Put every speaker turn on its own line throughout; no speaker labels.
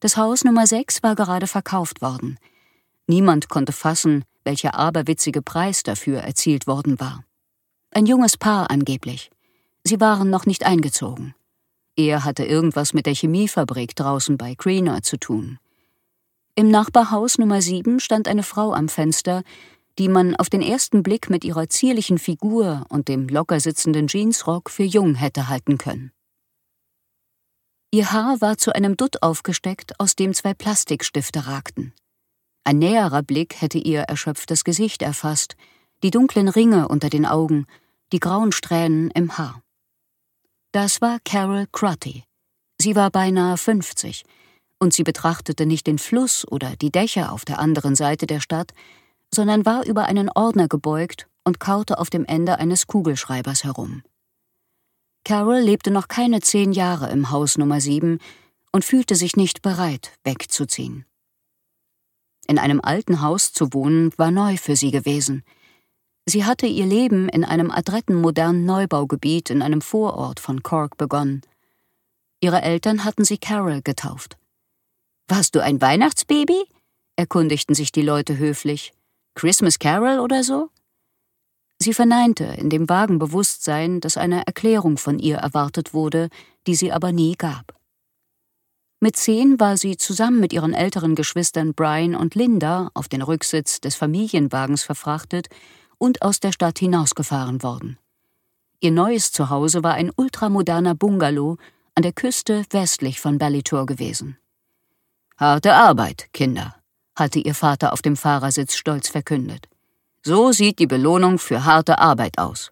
Das Haus Nummer 6 war gerade verkauft worden. Niemand konnte fassen, welcher aberwitzige Preis dafür erzielt worden war. Ein junges Paar angeblich. Sie waren noch nicht eingezogen. Er hatte irgendwas mit der Chemiefabrik draußen bei Greener zu tun. Im Nachbarhaus Nummer 7 stand eine Frau am Fenster, die man auf den ersten Blick mit ihrer zierlichen Figur und dem locker sitzenden Jeansrock für jung hätte halten können. Ihr Haar war zu einem Dutt aufgesteckt, aus dem 2 Plastikstifte ragten. Ein näherer Blick hätte ihr erschöpftes Gesicht erfasst, die dunklen Ringe unter den Augen, die grauen Strähnen im Haar. Das war Carol Crotty. Sie war beinahe 50, und sie betrachtete nicht den Fluss oder die Dächer auf der anderen Seite der Stadt, sondern war über einen Ordner gebeugt und kaute auf dem Ende eines Kugelschreibers herum. Carol lebte noch keine 10 Jahre im Haus Nummer 7 und fühlte sich nicht bereit, wegzuziehen. In einem alten Haus zu wohnen, war neu für sie gewesen. Sie hatte ihr Leben in einem adretten modernen Neubaugebiet in einem Vorort von Cork begonnen. Ihre Eltern hatten sie Carol getauft. »Warst du ein Weihnachtsbaby?« erkundigten sich die Leute höflich. »Christmas Carol oder so?« Sie verneinte, in dem vagen Bewusstsein, dass eine Erklärung von ihr erwartet wurde, die sie aber nie gab. Mit 10 war sie zusammen mit ihren älteren Geschwistern Brian und Linda auf den Rücksitz des Familienwagens verfrachtet und aus der Stadt hinausgefahren worden. Ihr neues Zuhause war ein ultramoderner Bungalow an der Küste westlich von Ballitore gewesen. »Harte Arbeit, Kinder«, hatte ihr Vater auf dem Fahrersitz stolz verkündet. »So sieht die Belohnung für harte Arbeit aus.«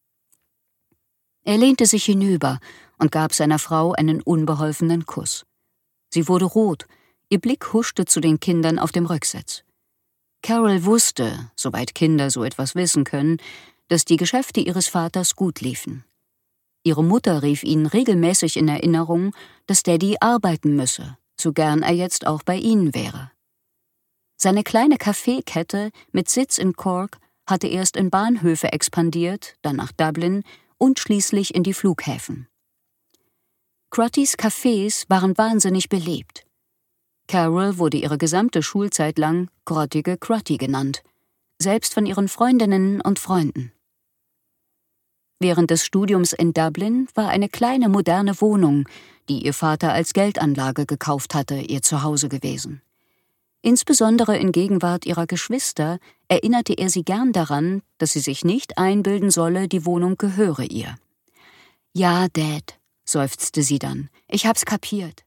Er lehnte sich hinüber und gab seiner Frau einen unbeholfenen Kuss. Sie wurde rot, ihr Blick huschte zu den Kindern auf dem Rücksitz. Carol wusste, soweit Kinder so etwas wissen können, dass die Geschäfte ihres Vaters gut liefen. Ihre Mutter rief ihnen regelmäßig in Erinnerung, dass Daddy arbeiten müsse, so gern er jetzt auch bei ihnen wäre. Seine kleine Kaffeekette mit Sitz in Cork hatte erst in Bahnhöfe expandiert, dann nach Dublin und schließlich in die Flughäfen. Crottys Cafés waren wahnsinnig beliebt. Carol wurde ihre gesamte Schulzeit lang Grottige Crotty genannt, selbst von ihren Freundinnen und Freunden. Während des Studiums in Dublin war eine kleine moderne Wohnung, die ihr Vater als Geldanlage gekauft hatte, ihr Zuhause gewesen. Insbesondere in Gegenwart ihrer Geschwister erinnerte er sie gern daran, dass sie sich nicht einbilden solle, die Wohnung gehöre ihr. »Ja, Dad«, seufzte sie dann, »ich hab's kapiert.«